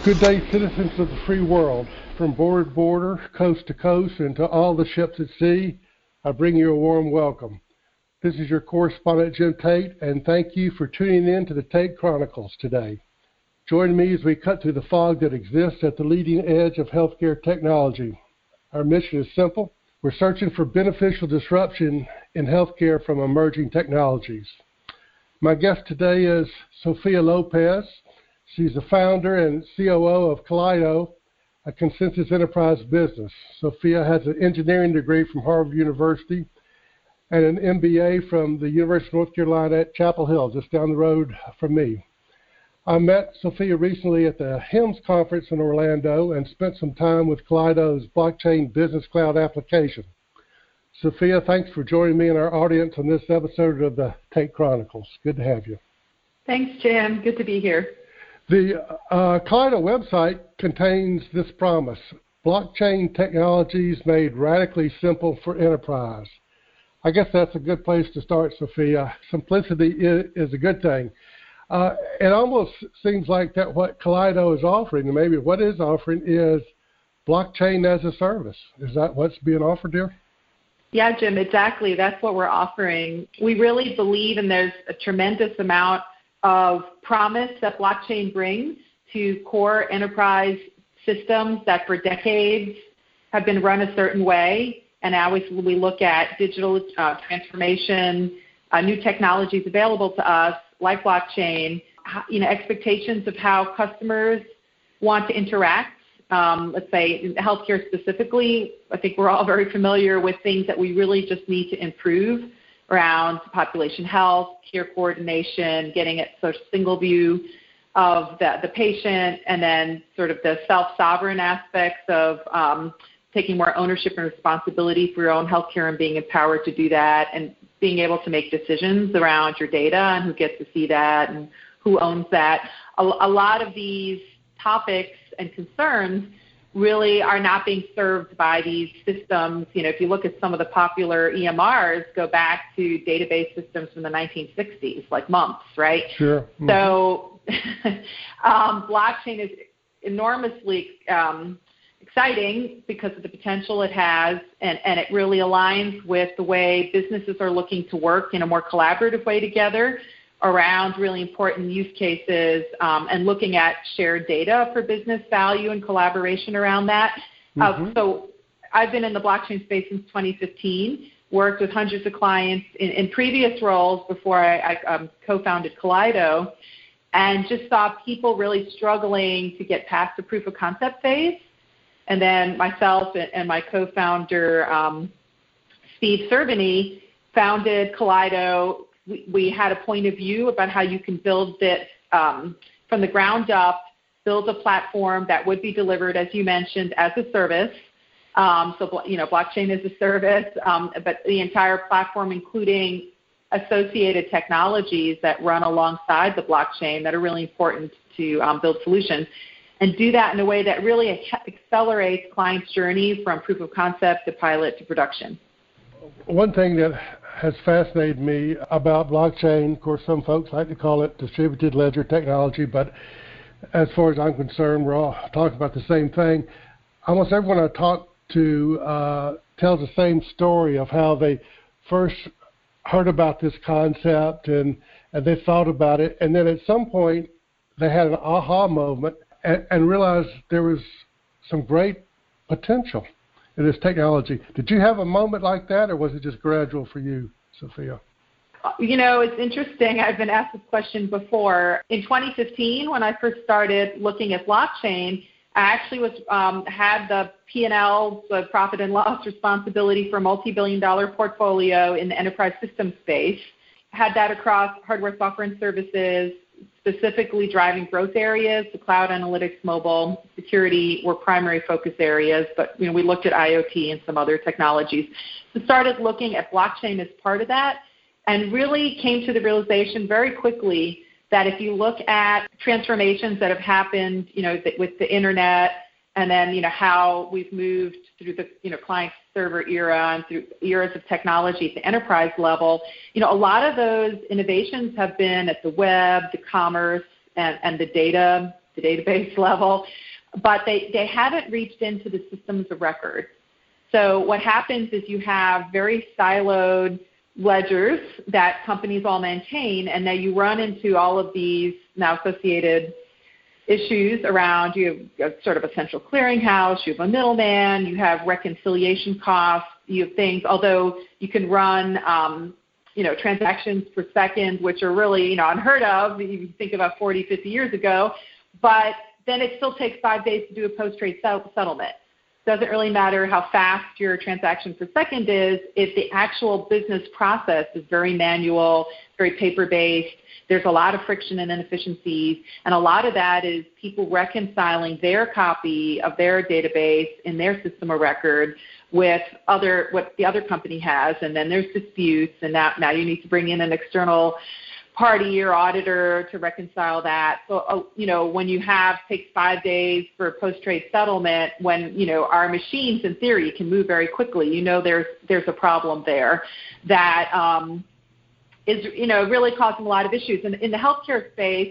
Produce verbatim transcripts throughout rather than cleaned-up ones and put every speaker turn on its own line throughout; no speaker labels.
Good day, citizens of the free world. From border to border, coast to coast, and to all the ships at sea, I bring you a warm welcome. This is your correspondent, Jim Tate, and thank you for tuning in to the Tate Chronicles today. Join me as we cut through the fog that exists at the leading edge of healthcare technology. Our mission is simple. We're searching for beneficial disruption in healthcare from emerging technologies. My guest today is Sophia Lopez. She's the founder and C O O of Kaleido, a consensus enterprise business. Sophia has an engineering degree from Harvard University and an M B A from the University of North Carolina at Chapel Hill, just down the road from me. I met Sophia recently at the HIMSS conference in Orlando and spent some time with Kaleido's blockchain business cloud application. Sophia, thanks for joining me and our audience on this episode of the Tate Chronicles. Good to have you.
Thanks, Jim. Good to be here.
The uh, Kaleido website contains this promise: blockchain technologies made radically simple for enterprise. I guess that's a good place to start, Sophia. Simplicity is, is a good thing. Uh, it almost seems like that what Kaleido is offering, and maybe what is offering, is blockchain as a service. Is that what's being offered here?
Yeah, Jim, exactly. That's what we're offering. We really believe, and there's a tremendous amount of promise that blockchain brings to core enterprise systems that for decades have been run a certain way. And now as we look at digital uh, transformation, uh, new technologies available to us, like blockchain, you know, expectations of how customers want to interact. Um, let's say in healthcare specifically, I think we're all very familiar with things that we really just need to improve around population health, care coordination, getting at sort of single view of the, the patient, and then sort of the self-sovereign aspects of um, taking more ownership and responsibility for your own healthcare and being empowered to do that, and being able to make decisions around your data and who gets to see that and who owns that. A, a lot of these topics and concerns really are not being served by these systems. You know, if you look at some of the popular E M Rs, go back to database systems from the nineteen sixties, like MUMPS, right?
Sure. Mm-hmm.
So um, blockchain is enormously um, exciting because of the potential it has, and, and it really aligns with the way businesses are looking to work in a more collaborative way together around really important use cases, um, and looking at shared data for business value and collaboration around that. Mm-hmm. Uh, so I've been in the blockchain space since twenty fifteen, worked with hundreds of clients in, in previous roles before I, I um, co-founded Kaleido, and just saw people really struggling to get past the proof of concept phase. And then myself and my co-founder, um, Steve Cerveny, founded Kaleido. We, we had a point of view about how you can build it um, from the ground up, build a platform that would be delivered, as you mentioned, as a service. Um, so, you know, blockchain is a service, um, but the entire platform, including associated technologies that run alongside the blockchain that are really important to um, build solutions, and do that in a way that really accelerates clients' journey from proof of concept to pilot to production.
One thing that has fascinated me about blockchain, of course, some folks like to call it distributed ledger technology, but as far as I'm concerned, we're all talking about the same thing. Almost everyone I talk to uh, tells the same story of how they first heard about this concept and, and they thought about it, and then at some point they had an aha moment and, and realized there was some great potential in this technology. Did you have a moment like that, or was it just gradual for you, Sophia?
You know, it's interesting. I've been asked this question before. In twenty fifteen, when I first started looking at blockchain, I actually was um, had the P and L, the profit and loss responsibility for a multi-billion dollar portfolio in the enterprise system space. Had that across hardware, software, and services, specifically driving growth areas. The cloud, analytics, mobile, security were primary focus areas, but you know, we looked at I O T and some other technologies. So started looking at blockchain as part of that, and really came to the realization very quickly that if you look at transformations that have happened, you know, with the internet, and then, you know, how we've moved through the, you know, client-server era and through eras of technology at the enterprise level, you know, a lot of those innovations have been at the web, the commerce, and, and the data the database level, but they, they haven't reached into the systems of record. So what happens is you have very siloed ledgers that companies all maintain, and then you run into all of these now associated issues around, you have sort of a central clearinghouse, you have a middleman, you have reconciliation costs, you have things, although you can run, um, you know, transactions per second, which are really, you know, unheard of if you think about forty, fifty years ago, but then it still takes five days to do a post-trade settlement. Doesn't really matter how fast your transaction per second is if the actual business process is very manual, very paper-based. There's a lot of friction and inefficiencies, and a lot of that is people reconciling their copy of their database in their system of record with other what the other company has, and then there's disputes, and now, now you need to bring in an external party or auditor to reconcile that. So, uh, you know, when you have, takes five days for a post-trade settlement, when, you know, our machines in theory can move very quickly, you know there's there's a problem there that um, is, you know, really causing a lot of issues. And in the healthcare space,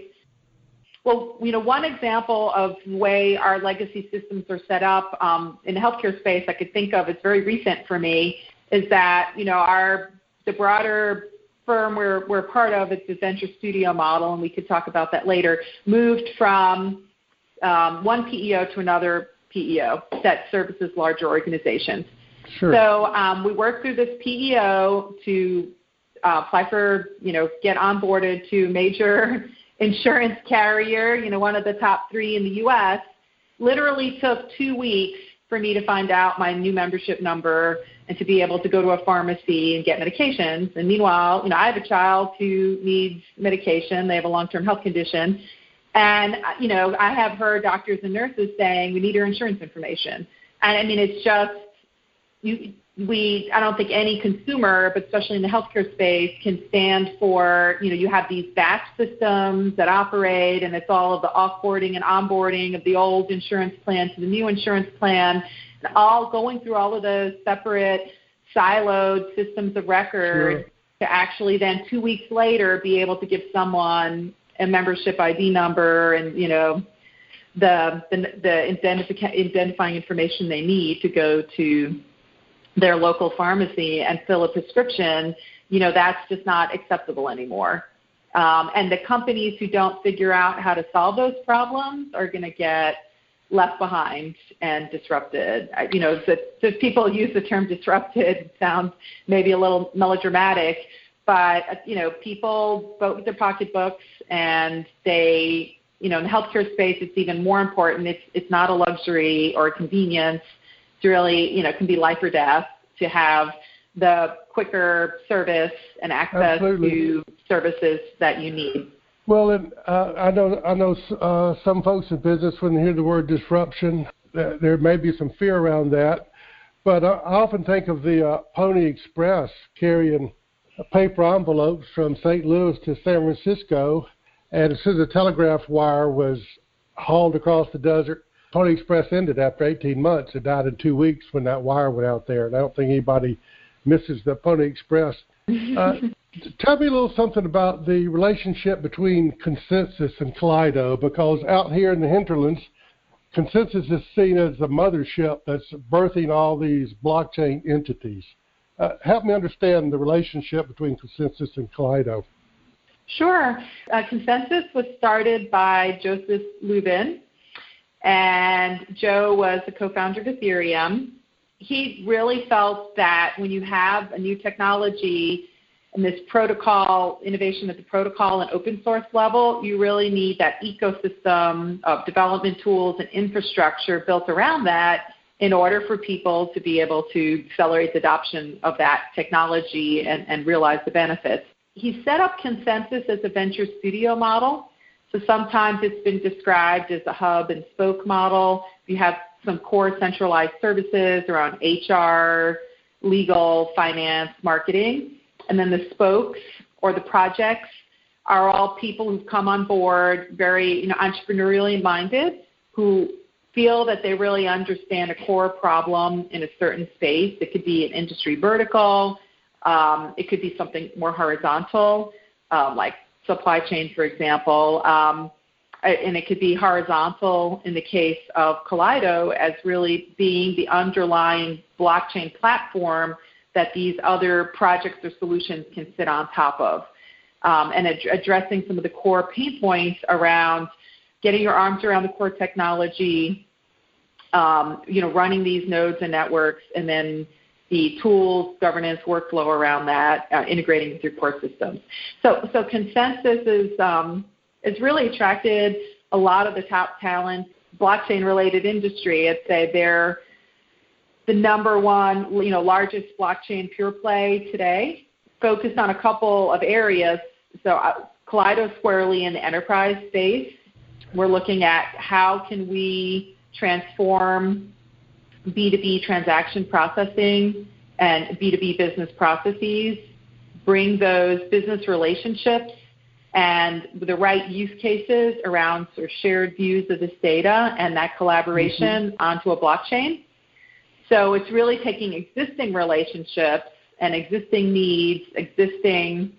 well, you know, one example of the way our legacy systems are set up um, in the healthcare space I could think of, it's very recent for me, is that, you know, our the broader firm we're, we're part of, it's the Venture Studio model, and we could talk about that later, moved from um, one P E O to another P E O that services larger organizations.
Sure.
So um, we worked through this P E O to uh, apply for, you know, get onboarded to major insurance carrier, you know, one of the top three in the U S. Literally took two weeks for me to find out my new membership number and to be able to go to a pharmacy and get medications. And meanwhile, you know, I have a child who needs medication. They have a long-term health condition. And, you know, I have heard doctors and nurses saying, we need your insurance information. And, I mean, it's just, you, we, I don't think any consumer, but especially in the healthcare space, can stand for, you know, you have these batch systems that operate, and it's all of the offboarding and onboarding of the old insurance plan to the new insurance plan, and all going through all of those separate siloed systems of record sure. to actually then two weeks later be able to give someone a membership I D number and, you know, the the, the identifi- identifying information they need to go to their local pharmacy and fill a prescription. You know, that's just not acceptable anymore. Um, and the companies who don't figure out how to solve those problems are going to get left behind and disrupted. I, you know, the, the people use the term disrupted. It sounds maybe a little melodramatic, but, you know, people vote with their pocketbooks, and they, you know, in the healthcare space, it's even more important. It's, it's not a luxury or a convenience. It's really, you know, it can be life or death to have the quicker service and access
Absolutely.
to services that you need.
Well, and uh, I know I know uh, some folks in business, when they hear the word disruption, there, there may be some fear around that. But I, I often think of the uh, Pony Express carrying paper envelopes from Saint Louis to San Francisco, and as soon as the telegraph wire was hauled across the desert, Pony Express ended after eighteen months. It died in two weeks when that wire went out there, and I don't think anybody misses the Pony Express. Uh, tell me a little something about the relationship between Consensus and Kaleido, because out here in the hinterlands, Consensus is seen as the mothership that's birthing all these blockchain entities. Uh, help me understand the relationship between Consensus and Kaleido.
Sure. Uh, Consensus was started by Joseph Lubin, and Joe was the co-founder of Ethereum. He really felt that when you have a new technology and this protocol, innovation at the protocol and open source level, you really need that ecosystem of development tools and infrastructure built around that in order for people to be able to accelerate the adoption of that technology and, and realize the benefits. He set up Consensus as a venture studio model. So sometimes it's been described as a hub and spoke model. You have some core centralized services around H R, legal, finance, marketing. And then the spokes or the projects are all people who've come on board, very, you know, entrepreneurially minded, who feel that they really understand a core problem in a certain space. It could be an industry vertical. Um, it could be something more horizontal, um, like supply chain, for example. Um, and it could be horizontal in the case of Kaleido as really being the underlying blockchain platform that these other projects or solutions can sit on top of, um, and ad- addressing some of the core pain points around getting your arms around the core technology, um, you know, running these nodes and networks, and then the tools, governance, workflow around that, uh, integrating with your core systems. So, so Consensus is um, is really attracted a lot of the top talent, blockchain-related industry. I'd say they're the number one, you know, largest blockchain pure play today, focused on a couple of areas. So uh, Kaleido squarely in the enterprise space. We're looking at how can we transform B two B transaction processing and B two B business processes, bring those business relationships and the right use cases around sort of shared views of this data and that collaboration mm-hmm. onto a blockchain. So it's really taking existing relationships and existing needs, existing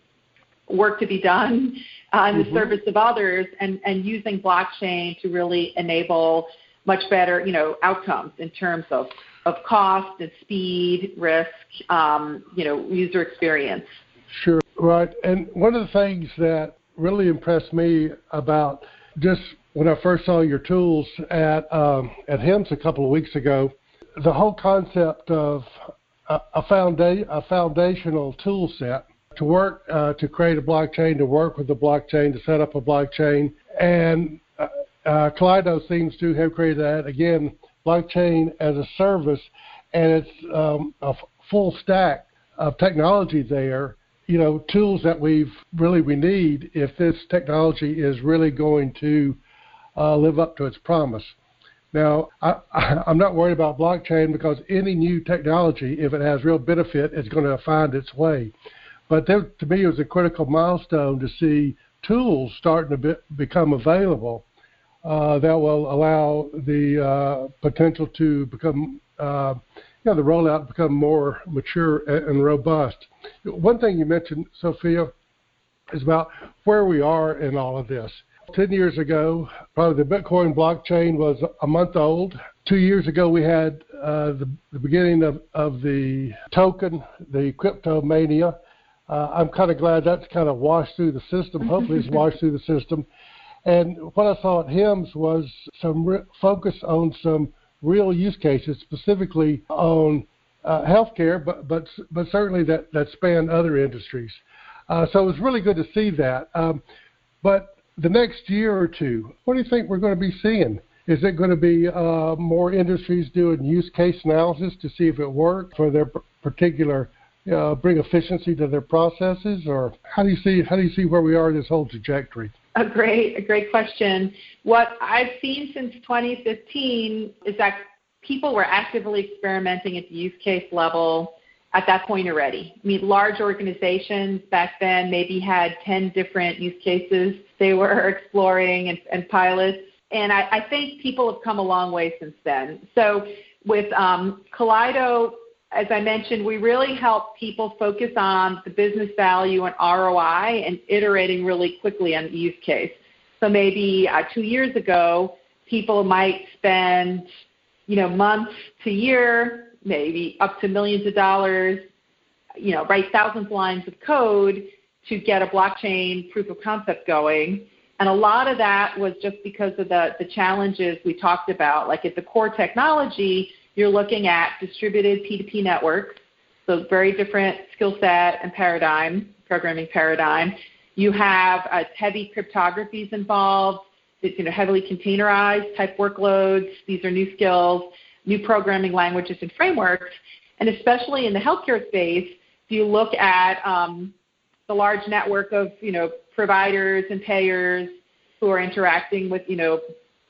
work to be done uh, in mm-hmm. the service of others, and, and using blockchain to really enable much better, you know, outcomes in terms of, of cost and speed, risk, um, you know, user experience.
Sure, right. And one of the things that really impressed me about just when I first saw your tools at um, at H I M S a couple of weeks ago, the whole concept of a, a, founda- a foundational tool set to work, uh, to create a blockchain, to work with the blockchain, to set up a blockchain. And uh, uh, Kaleido seems to have created that, again, blockchain as a service, and it's um, a f- full stack of technology there, you know, tools that we've really we need if this technology is really going to uh, live up to its promise. Now, I, I'm not worried about blockchain because any new technology, if it has real benefit, is going to find its way. But there, to me, it was a critical milestone to see tools starting to be, become available uh, that will allow the uh, potential to become, uh, you know, the rollout to become more mature and robust. One thing you mentioned, Sophia, is about where we are in all of this. Ten years ago, probably the Bitcoin blockchain was a month old. Two years ago, we had uh, the, the beginning of, of the token, the crypto mania. Uh, I'm kind of glad that's kind of washed through the system. Hopefully it's washed through the system. And what I saw at H I M S was some re- focus on some real use cases, specifically on uh, healthcare, but, but, but certainly that, that span other industries. Uh, so it was really good to see that. Um, but the next year or two, what do you think we're going to be seeing? Is it going to be uh, more industries doing use case analysis to see if it works for their particular, uh, bring efficiency to their processes, or how do you see how do you see where we are in this whole trajectory?
A great, a great question. What I've seen since twenty fifteen is that people were actively experimenting at the use case level at that point already. I mean, large organizations back then maybe had ten different use cases they were exploring and, and pilots. And I, I think people have come a long way since then. So with um, Kaleido, as I mentioned, we really help people focus on the business value and R O I and iterating really quickly on the use case. So maybe uh, two years ago, people might spend, you know, months to year, maybe up to millions of dollars, you know, write thousands of lines of code to get a blockchain proof of concept going. And a lot of that was just because of the, the challenges we talked about. Like at the core technology, you're looking at distributed P two P networks, so very different skill set and paradigm, programming paradigm. You have uh, heavy cryptographies involved. It's, you know, heavily containerized type workloads. These are new skills, new programming languages and frameworks. And especially in the healthcare space, if you look at um, the large network of, you know, providers and payers who are interacting with, you know,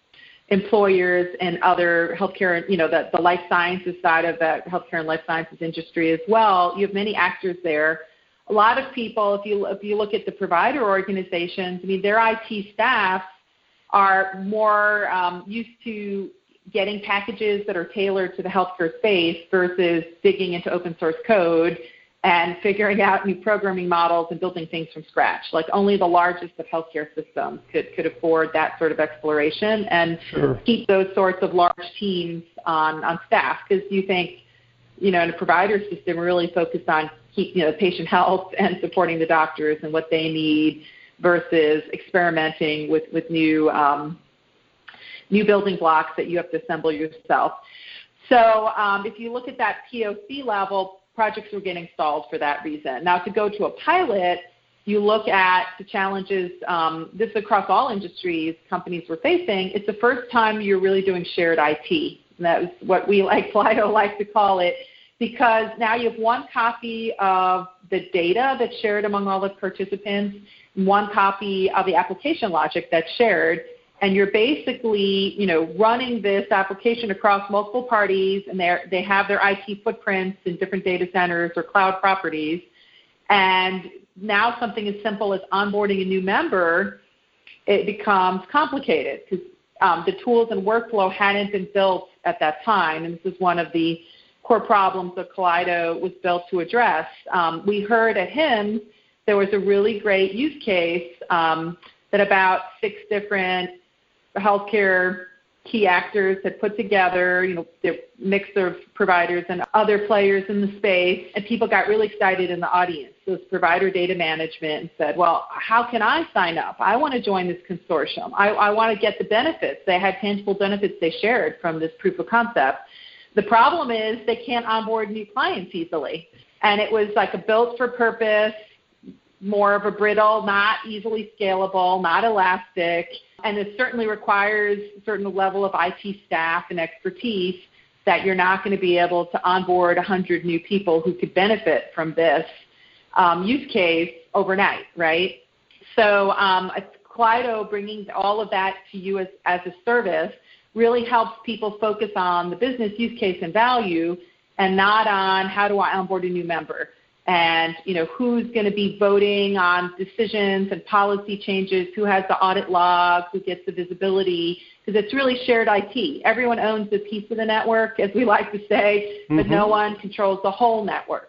employers and other healthcare, you know, the, the life sciences side of the healthcare and life sciences industry as well. You have many actors there. A lot of people, if you if you look at the provider organizations, I mean, their I T staff are more um, used to getting packages that are tailored to the healthcare space versus digging into open source code and figuring out new programming models and building things from scratch. Like only the largest of healthcare systems could, could afford that sort of exploration and
sure.
keep those sorts of large teams on, on staff. Because you think, you know, in a provider system, we're really focused on keep, you know, patient health and supporting the doctors and what they need versus experimenting with, with new um, new building blocks that you have to assemble yourself. So um, if you look at that P O C level, projects were getting stalled for that reason. Now, to go to a pilot, you look at the challenges, um, this across all industries companies were facing. It's the first time you're really doing shared I T. And that was what we like, Slido like to call it, because now you have one copy of the data that's shared among all the participants, one copy of the application logic that's shared, and you're basically, you know, running this application across multiple parties, and they they have their I T footprints in different data centers or cloud properties. And now something as simple as onboarding a new member, it becomes complicated because um, the tools and workflow hadn't been built at that time, and this is one of the core problems that Kaleido was built to address. Um, we heard at H I M S there was a really great use case um, that about six different healthcare key actors had put together, you know, the mix of providers and other players in the space, and people got really excited in the audience. So it was provider data management and said, well, how can I sign up? I want to join this consortium. I, I want to get the benefits. They had tangible benefits they shared from this proof of concept. The problem is they can't onboard new clients easily. And it was like a built for purpose, more of a brittle, not easily scalable, not elastic, and it certainly requires a certain level of I T staff and expertise that you're not going to be able to onboard one hundred new people who could benefit from this um, use case overnight, right? So um, Kaleido bringing all of that to you as, as a service really helps people focus on the business use case and value and not on how do I onboard a new member. And, you know, who's going to be voting on decisions and policy changes, who has the audit log, who gets the visibility, because it's really shared I T. Everyone owns a piece of the network, as we like to say, but mm-hmm. no one controls the whole network.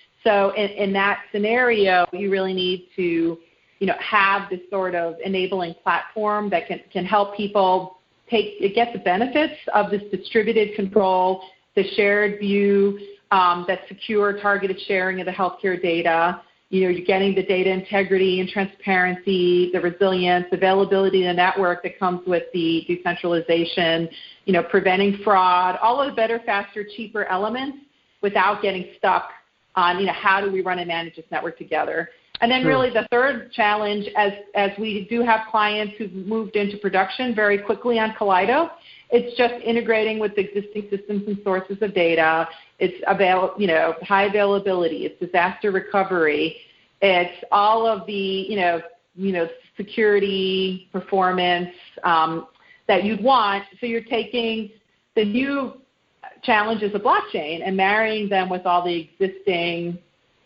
So in, in that scenario, you really need to, you know, have this sort of enabling platform that can, can help people take get the benefits of this distributed control, the shared view, Um, that secure, targeted sharing of the healthcare data. You know, you're getting the data integrity and transparency, the resilience, availability of the network that comes with the decentralization, you know, preventing fraud, all of the better, faster, cheaper elements without getting stuck on, you know, how do we run and manage this network together. And then sure. really the third challenge, as, as we do have clients who've moved into production very quickly on Kaleido, it's just integrating with existing systems and sources of data. It's avail, you know, high availability. It's disaster recovery. It's all of the, you know, you know, security, performance um, that you'd want. So you're taking the new challenges of blockchain and marrying them with all the existing,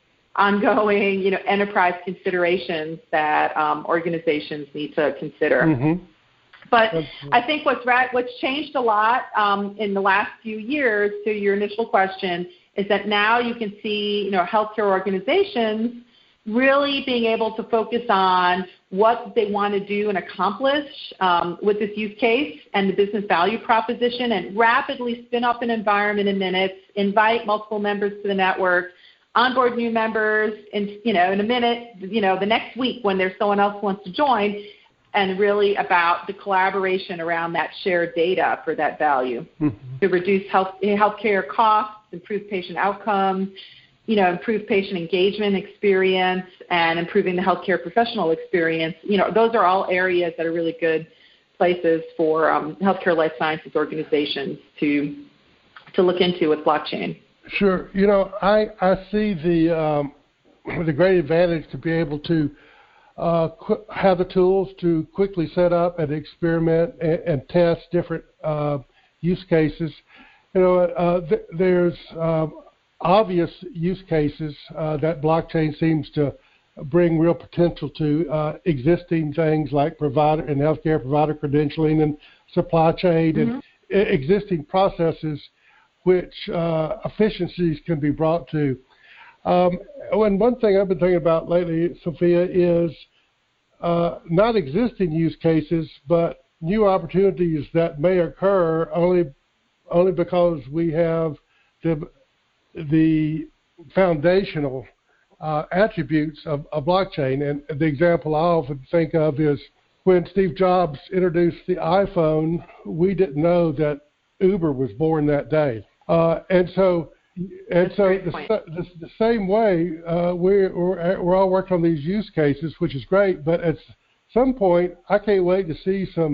ongoing, you know, enterprise considerations that um, organizations need to consider. Mm-hmm. But I think what's what's changed a lot um, in the last few years, to your initial question, is that now you can see, you know, healthcare organizations really being able to focus on what they want to do and accomplish um, with this use case and the business value proposition, and rapidly spin up an environment in minutes, invite multiple members to the network, onboard new members, in, you know, in a minute, you know, the next week when there's someone else who wants to join, and really about the collaboration around that shared data for that value mm-hmm. to reduce health healthcare costs, improve patient outcomes, you know, improve patient engagement experience, and improving the healthcare professional experience. You know, those are all areas that are really good places for um, healthcare life sciences organizations to to look into with blockchain.
Sure. You know, I, I see the um, the great advantage to be able to Uh, qu- have the tools to quickly set up and experiment and, and test different uh, use cases. You know, uh, th- there's uh, obvious use cases uh, that blockchain seems to bring real potential to uh, existing things like provider and healthcare provider credentialing and supply chain mm-hmm. and I- existing processes which uh, efficiencies can be brought to. Um, and one thing I've been thinking about lately, Sophia, is uh, not existing use cases, but new opportunities that may occur only only because we have the the foundational uh, attributes of a blockchain. And the example I often think of is when Steve Jobs introduced the iPhone, we didn't know that Uber was born that day. Uh, and so, and
That's
so
the,
the, the the same way, uh, we're, we're we're all working on these use cases, which is great. But at some point, I can't wait to see some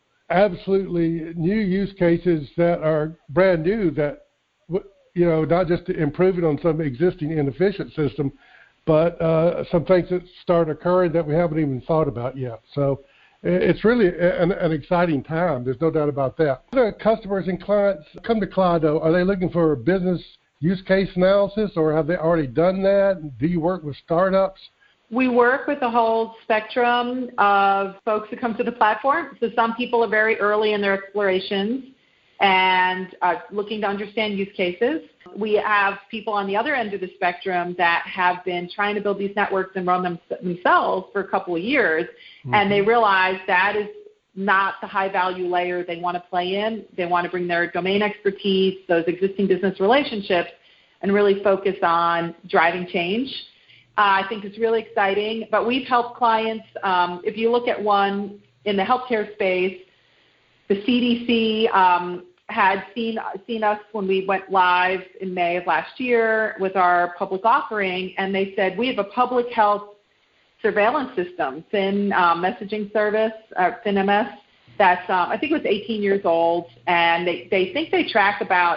absolutely new use cases that are brand new. That, you know, not just improving on some existing inefficient system, but uh, some things that start occurring that we haven't even thought about yet. So it's really an, an exciting time. There's no doubt about that. The customers and clients come to Kaleido, are they looking for a business use case analysis, or have they already done that? Do you work with startups?
We work with a whole spectrum of folks who come to the platform. So some people are very early in their explorations and uh, looking to understand use cases. We have people on the other end of the spectrum that have been trying to build these networks and run them themselves for a couple of years, mm-hmm. and they realize that is not the high-value layer they want to play in. They want to bring their domain expertise, those existing business relationships, and really focus on driving change. Uh, I think it's really exciting, but we've helped clients. Um, if you look at one in the healthcare space, the C D C um, had seen seen us when we went live in May of last year with our public offering, and they said, we have a public health surveillance system, Fin uh, messaging service, uh, FinMS, that's, um, I think it was eighteen years old, and they, they think they track about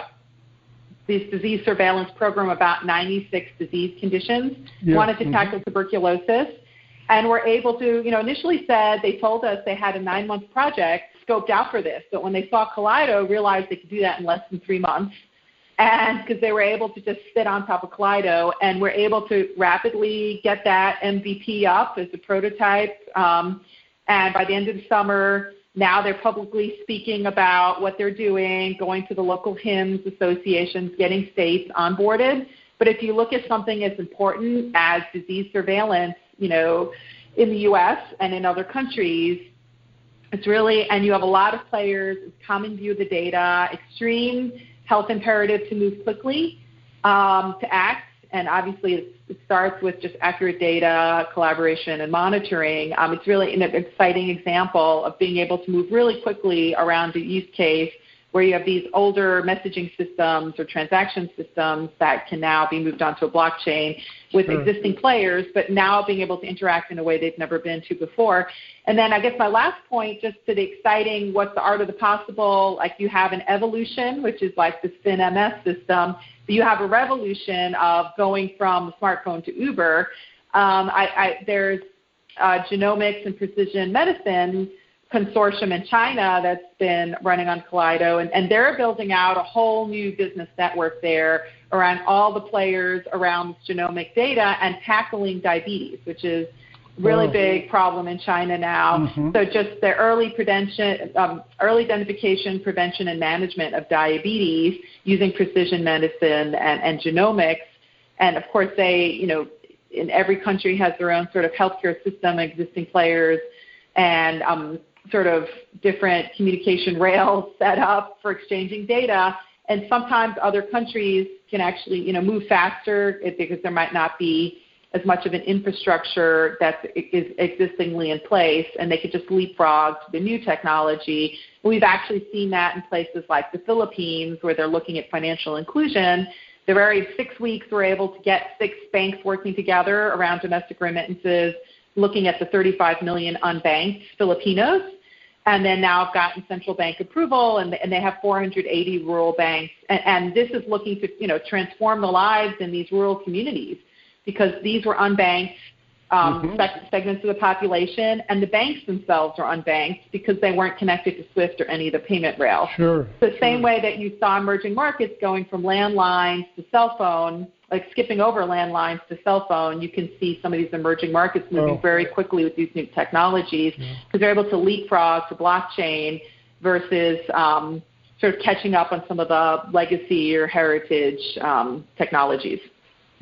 this disease surveillance program, about ninety-six disease conditions, yeah. wanted to mm-hmm. tackle tuberculosis, and were able to, you know, initially said, they told us they had a nine-month project scoped out for this, but when they saw Kaleido, realized they could do that in less than three months, and because they were able to just sit on top of Kaleido, and were able to rapidly get that M V P up as a prototype, um, and by the end of the summer, now they're publicly speaking about what they're doing, going to the local H I M S associations, getting states onboarded. But if you look at something as important as disease surveillance, you know, in the U S and in other countries, it's really, and you have a lot of players, common view of the data, extreme health imperative to move quickly, um, to act, and obviously it, it starts with just accurate data, collaboration, and monitoring. Um, it's really an exciting example of being able to move really quickly around a use case where you have these older messaging systems or transaction systems that can now be moved onto a blockchain with sure. existing players, but now being able to interact in a way they've never been to before. And then I guess my last point, just to the exciting, what's the art of the possible, like you have an evolution, which is like this FinMS system, but you have a revolution of going from the smartphone to Uber. Um, I, I, there's uh, genomics and precision medicine consortium in China that's been running on Kaleido, and, and they're building out a whole new business network there around all the players around genomic data and tackling diabetes, which is a really oh. big problem in China now. Mm-hmm. So just the early prevention, um, early identification, prevention, and management of diabetes using precision medicine and, and genomics. And of course, they, you know, in every country has their own sort of healthcare system, existing players, and um, sort of different communication rails set up for exchanging data. And sometimes other countries can actually, you know, move faster because there might not be as much of an infrastructure that is existingly in place, and they could just leapfrog to the new technology. We've actually seen that in places like the Philippines, where they're looking at financial inclusion. The very six weeks we're able to get six banks working together around domestic remittances, looking at the thirty-five million unbanked Filipinos, and then now have gotten central bank approval, and, and they have four hundred eighty rural banks. And, and this is looking to, you know, transform the lives in these rural communities, because these were unbanked um, mm-hmm. seg- segments of the population, and the banks themselves are unbanked because they weren't connected to SWIFT or any of the payment rails.
Sure.
The
sure.
same way that you saw emerging markets going from landlines to cell phone, like skipping over landlines to cell phone, you can see some of these emerging markets moving oh. very quickly with these new technologies, because yeah. they're able to leapfrog to blockchain versus um, sort of catching up on some of the legacy or heritage um, technologies.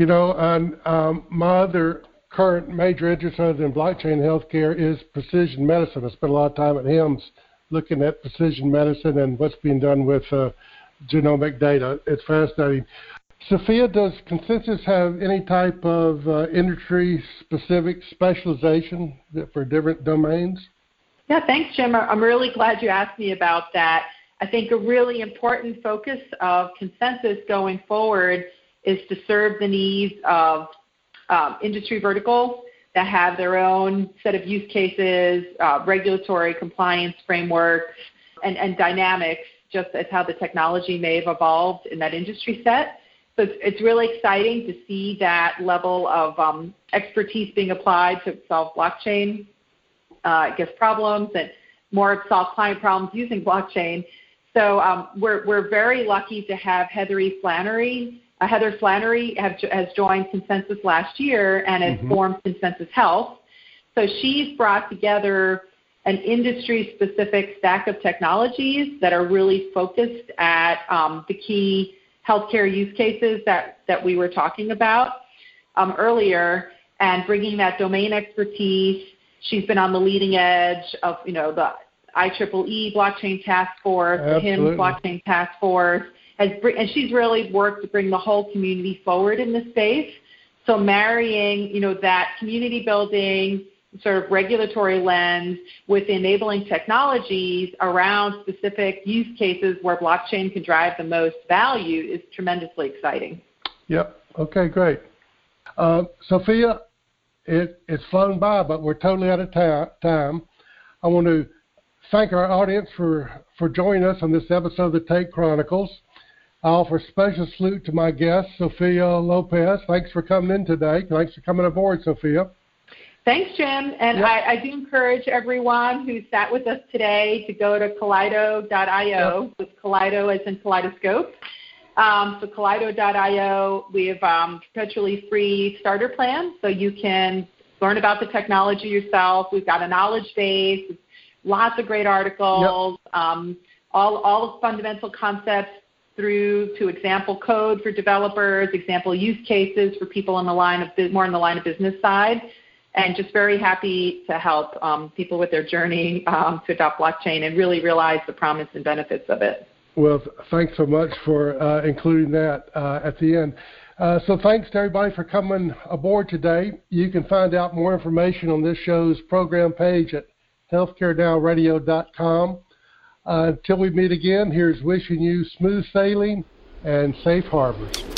You know, and um, my other current major interest other than blockchain healthcare is precision medicine. I spent a lot of time at HIMSS looking at precision medicine and what's being done with uh, genomic data. It's fascinating. Sophia, does Consensus have any type of uh, industry-specific specialization for different domains?
Yeah, thanks, Jim. I'm really glad you asked me about that. I think a really important focus of Consensus going forward is to serve the needs of um, industry verticals that have their own set of use cases, uh, regulatory compliance frameworks, and, and dynamics, just as how the technology may have evolved in that industry set. So it's, it's really exciting to see that level of um, expertise being applied to solve blockchain, uh, I guess, problems and more solve client problems using blockchain. So um, we're, we're very lucky to have Heather Flannery. Uh, Heather Flannery have, has joined Consensus last year and has mm-hmm. formed Consensus Health. So she's brought together an industry-specific stack of technologies that are really focused at um, the key healthcare use cases that, that we were talking about um, earlier, and bringing that domain expertise. She's been on the leading edge of, you know, the I triple E Blockchain Task Force,
Absolutely.
the HIMSS Blockchain Task Force, has, and she's really worked to bring the whole community forward in this space. So marrying, you know, that community building sort of regulatory lens with enabling technologies around specific use cases where blockchain can drive the most value is tremendously exciting.
Yep. Okay, great. Uh, Sophia, it, it's flown by, but we're totally out of ta- time. I want to thank our audience for, for joining us on this episode of the Tate Chronicles. I offer a special salute to my guest, Sophia Lopez. Thanks for coming in today. Thanks for coming aboard, Sophia.
Thanks, Jim. And yep. I, I do encourage everyone who sat with us today to go to kaleido dot io. Yep. With Kaleido as in kaleidoscope. Um, so kaleido dot io, we have um, perpetually free starter plans, so you can learn about the technology yourself. We've got a knowledge base, lots of great articles, yep. um, all, all the fundamental concepts through to example code for developers, example use cases for people in the line of more in the line of business side. And just very happy to help um, people with their journey um, to adopt blockchain and really realize the promise and benefits of it.
Well, thanks so much for uh, including that uh, at the end. Uh, so thanks to everybody for coming aboard today. You can find out more information on this show's program page at healthcare now radio dot com. Uh, until we meet again, here's wishing you smooth sailing and safe harbors.